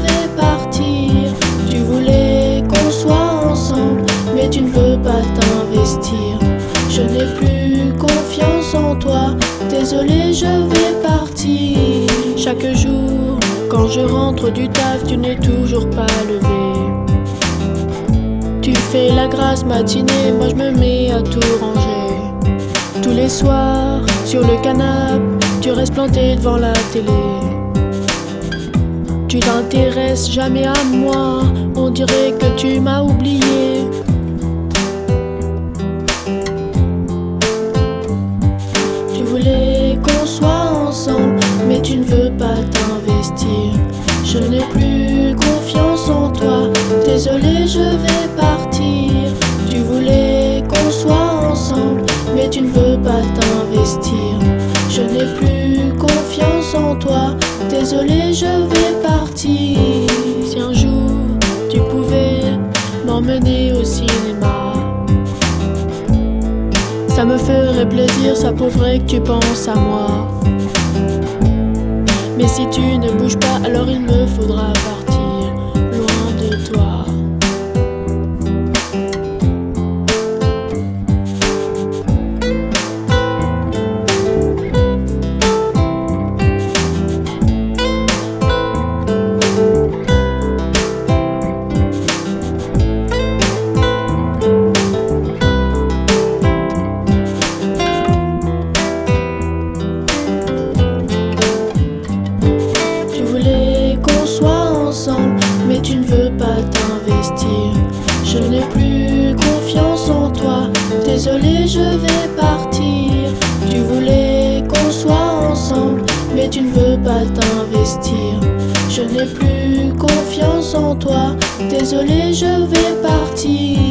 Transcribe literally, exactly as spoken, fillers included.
vais partir. Tu voulais qu'on soit ensemble, mais tu ne veux pas t'investir. Je n'ai plus confiance en toi, désolé, je vais partir. Chaque jour, quand je rentre du taf, tu n'es toujours pas levé. Tu fais la grasse matinée, moi je me mets à tout ranger. Tous les soirs, sur le canapé, tu restes planté devant la télé. Tu t'intéresses jamais à moi, on dirait que tu m'as oublié. Tu voulais qu'on soit ensemble, mais tu ne veux pas t'investir. Je n'ai plus confiance en toi, désolé, je vais partir. Tu voulais qu'on soit ensemble, mais tu ne veux pas t'investir. Je n'ai plus confiance en toi, désolé, je vais partir. Si un jour tu pouvais m'emmener au cinéma, ça me ferait plaisir, ça prouverait que tu penses à moi. Mais si tu ne bouges pas, alors il me faudra partir loin de toi. Mais tu ne veux pas t'investir. Je n'ai plus confiance en toi, désolé, je vais partir. Tu voulais qu'on soit ensemble, mais tu ne veux pas t'investir. Je n'ai plus confiance en toi, désolé, je vais partir.